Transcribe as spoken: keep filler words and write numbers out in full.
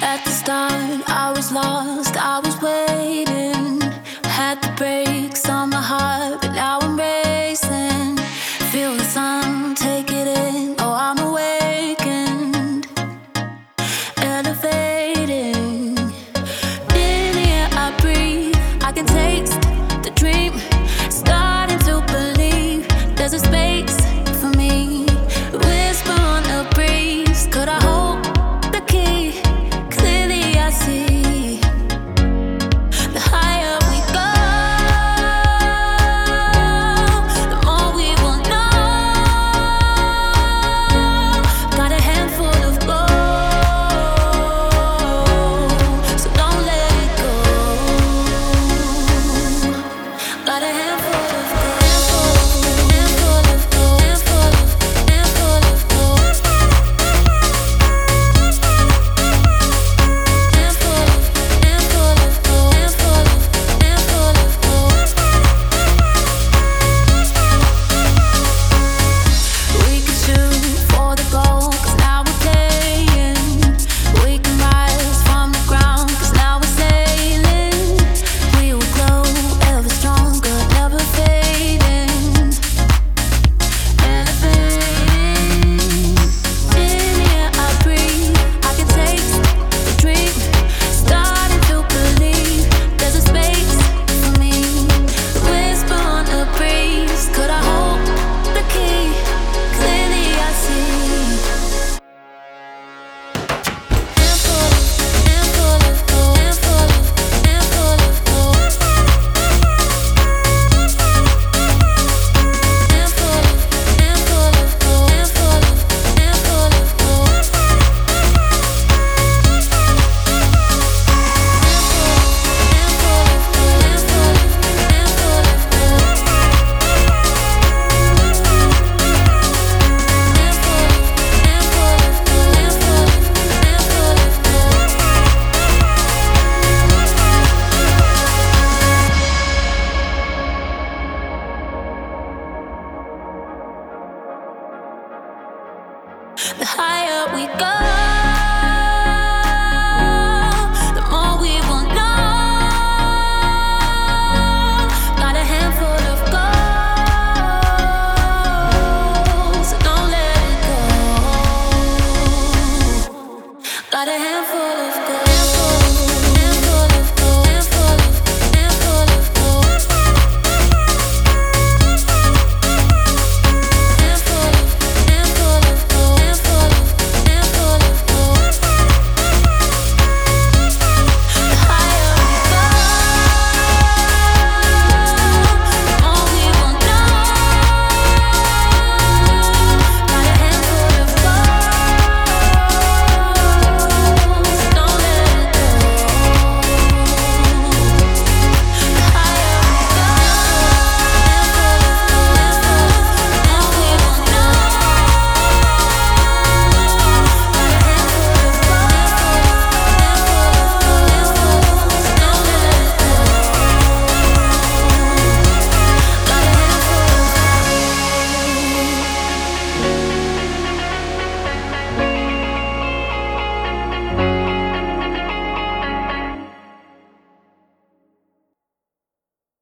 At the start, I was lost, I was waiting. Had the brakes on my heart, but now I'm racing. Feel the sun, take it in, oh, I'm awakened. Elevating. In the air I breathe, I can taste the dream. Starting to believe there's a space for me. Whisper on the breeze, could I hold the key? Clearly I see. The higher we go, the more we will know. Got a handful of gold, so don't let it go. Got a handful of gold, handful of gold, handful of gold, handful of gold, handful of handful of gold, handful of handful of gold. We can shoot for the gold, 'cause now we're playing. We can rise from the ground, 'cause now we're sailing. We will glow ever stronger, never fading. Elevating. In the air I breathe, I can taste the dream. Starting to believe there's a space for me. Whisper on the breeze, could I hold the key? Clearly I see. Handful of, handful of gold, handful of, handful of gold, handful of, handful of gold, handful of, handful of gold, handful of gold, handful of, handful of gold, handful of, handful of gold, handful of, handful of gold. The higher we go, the more we will know. Got a handful of gold, so don't let it go. Got a handful